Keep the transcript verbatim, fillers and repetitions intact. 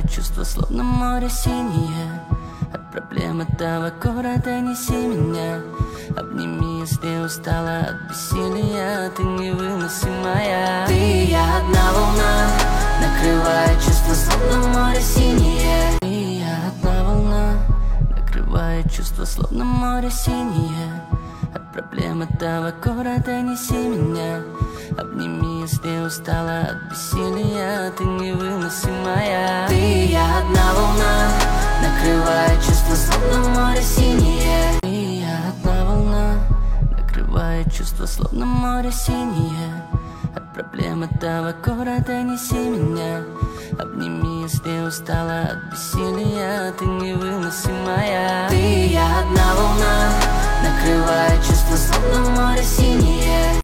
накрывает чувство, словно море синее. От проблем этого города неси меня. Обними, если устала от бессилия. Ты невыносимая. Ты и я одна волна, накрывает чувство, словно море синее. Ты и я одна волна, накрывает чувство, словно море синее. От проблем этого города неси меня. Обними, если устала от бессилия. Ты невыносимая. Ты и я одна волна, накрывает чувство, словно море синее. Ты и я одна волна, накрывает чувство, словно море синее. От проблем этого города неси меня. Обними, если устала от бессилия. Ты невыносимая. Ты и я одна волна, накрывает чувство, словно море синее.